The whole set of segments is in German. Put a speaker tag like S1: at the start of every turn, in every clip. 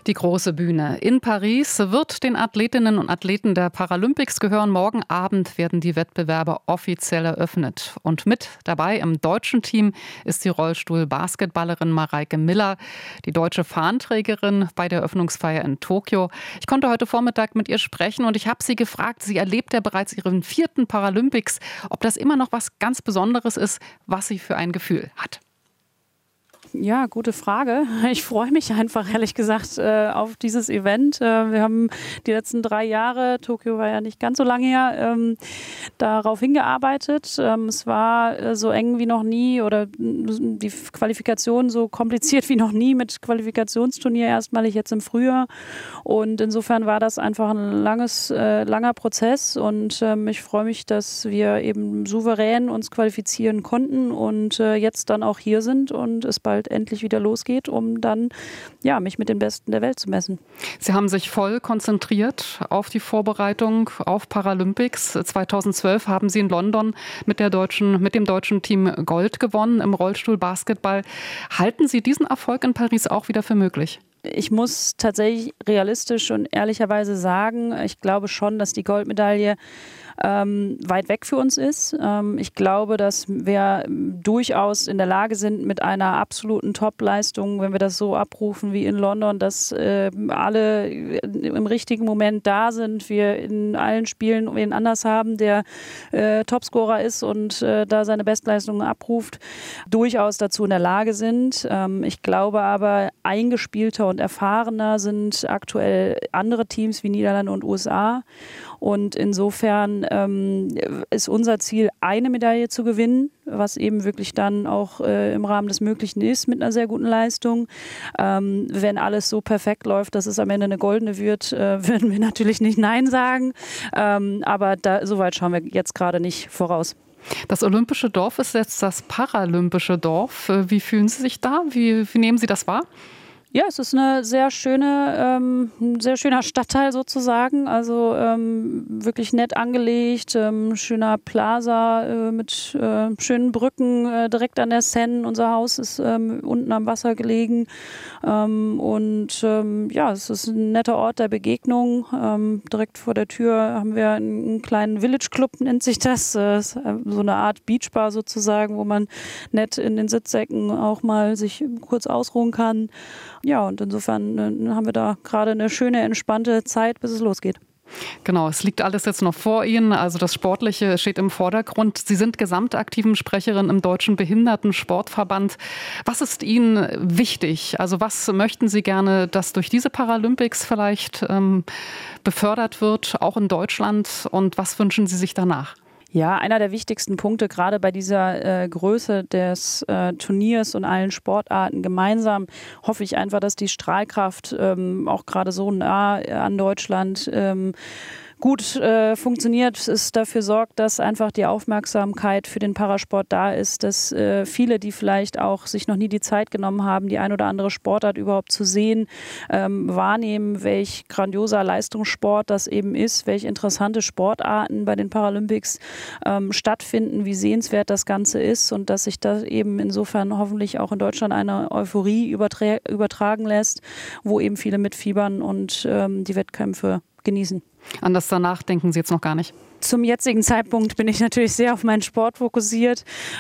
S1: Die große Bühne in Paris wird den Athletinnen und Athleten der Paralympics gehören. Morgen Abend werden die Wettbewerbe offiziell eröffnet. Und mit dabei im deutschen Team ist die Rollstuhl-Basketballerin Mareike Miller, die deutsche Fahnenträgerin bei der Eröffnungsfeier in Tokio. Ich konnte heute Vormittag mit ihr sprechen und ich habe sie gefragt, sie erlebt ja bereits ihren 4. Paralympics, ob das immer noch was ganz Besonderes ist, was sie für ein Gefühl hat.
S2: Ja, gute Frage. Ich freue mich einfach, ehrlich gesagt, auf dieses Event. Wir haben die letzten 3 Jahre, Tokio war ja nicht ganz so lange her, darauf hingearbeitet. Es war so eng wie noch nie oder die Qualifikation so kompliziert wie noch nie mit Qualifikationsturnier erstmalig jetzt im Frühjahr. Und insofern war das einfach ein langer Prozess und ich freue mich, dass wir eben souverän uns qualifizieren konnten und jetzt dann auch hier sind und es bald endlich wieder losgeht, um dann mich mit den Besten der Welt zu messen.
S1: Sie haben sich voll konzentriert auf die Vorbereitung auf Paralympics. 2012 haben Sie in London mit dem deutschen Team Gold gewonnen im Rollstuhl-Basketball. Halten Sie diesen Erfolg in Paris auch wieder für möglich?
S2: Ich muss tatsächlich realistisch und ehrlicherweise sagen, ich glaube schon, dass die Goldmedaille weit weg für uns ist. Ich glaube, dass wir durchaus in der Lage sind, mit einer absoluten Top-Leistung, wenn wir das so abrufen wie in London, dass alle im richtigen Moment da sind, wir in allen Spielen wen anders haben, der Topscorer ist und da seine Bestleistungen abruft, durchaus dazu in der Lage sind. Ich glaube aber, eingespielter und erfahrener sind aktuell andere Teams wie Niederlande und USA. Und insofern ist unser Ziel, eine Medaille zu gewinnen, was eben wirklich dann auch im Rahmen des Möglichen ist mit einer sehr guten Leistung. Wenn alles so perfekt läuft, dass es am Ende eine goldene wird, würden wir natürlich nicht Nein sagen. Aber so weit schauen wir jetzt gerade nicht voraus.
S1: Das olympische Dorf ist jetzt das paralympische Dorf. Wie fühlen Sie sich da? Wie nehmen Sie das wahr?
S2: Ja, es ist ein sehr schöner Stadtteil sozusagen, also wirklich nett angelegt, schöner Plaza mit schönen Brücken direkt an der Seine. Unser Haus ist unten am Wasser gelegen es ist ein netter Ort der Begegnung. Direkt vor der Tür haben wir einen kleinen Village Club, nennt sich das, so eine Art Beachbar sozusagen, wo man nett in den Sitzecken auch mal sich kurz ausruhen kann. Ja, und insofern haben wir da gerade eine schöne, entspannte Zeit, bis es losgeht.
S1: Genau, es liegt alles jetzt noch vor Ihnen, also das Sportliche steht im Vordergrund. Sie sind gesamtaktiven Sprecherin im Deutschen Behindertensportverband. Was ist Ihnen wichtig? Also was möchten Sie gerne, dass durch diese Paralympics vielleicht befördert wird, auch in Deutschland? Und was wünschen Sie sich danach?
S2: Ja, einer der wichtigsten Punkte, gerade bei dieser Größe des Turniers und allen Sportarten gemeinsam, hoffe ich einfach, dass die Strahlkraft auch gerade so nah an Deutschland gut funktioniert, es dafür sorgt, dass einfach die Aufmerksamkeit für den Parasport da ist, dass viele, die vielleicht auch sich noch nie die Zeit genommen haben, die ein oder andere Sportart überhaupt zu sehen, wahrnehmen, welch grandioser Leistungssport das eben ist, welche interessante Sportarten bei den Paralympics stattfinden, wie sehenswert das Ganze ist und dass sich das eben insofern hoffentlich auch in Deutschland eine Euphorie übertragen lässt, wo eben viele mitfiebern und die Wettkämpfe genießen.
S1: Anders danach denken Sie jetzt noch gar nicht?
S2: Zum jetzigen Zeitpunkt bin ich natürlich sehr auf meinen Sport fokussiert,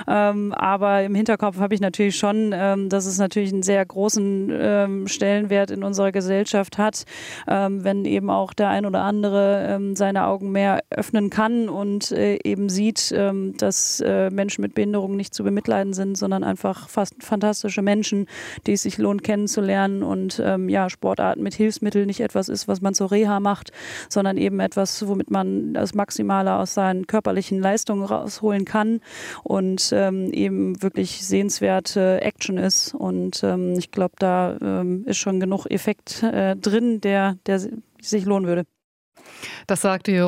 S2: aber im Hinterkopf habe ich natürlich schon, dass es natürlich einen sehr großen Stellenwert in unserer Gesellschaft hat, wenn eben auch der ein oder andere seine Augen mehr öffnen kann und eben sieht, dass Menschen mit Behinderungen nicht zu bemitleiden sind, sondern einfach fast fantastische Menschen, die es sich lohnt kennenzulernen und Sportarten mit Hilfsmitteln nicht etwas ist, was man zur Reha macht, sondern eben etwas, womit man das Maximale aus seinen körperlichen Leistungen rausholen kann und eben wirklich sehenswerte Action ist. Und ich glaube, da ist schon genug Effekt drin, der sich lohnen würde.
S1: Das sagt die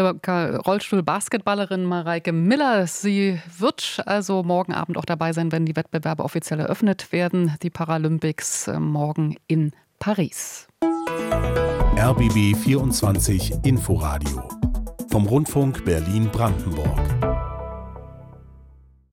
S1: Rollstuhl-Basketballerin Mareike Miller. Sie wird also morgen Abend auch dabei sein, wenn die Wettbewerbe offiziell eröffnet werden. Die Paralympics morgen in Paris.
S3: RBB 24 Inforadio vom Rundfunk Berlin-Brandenburg.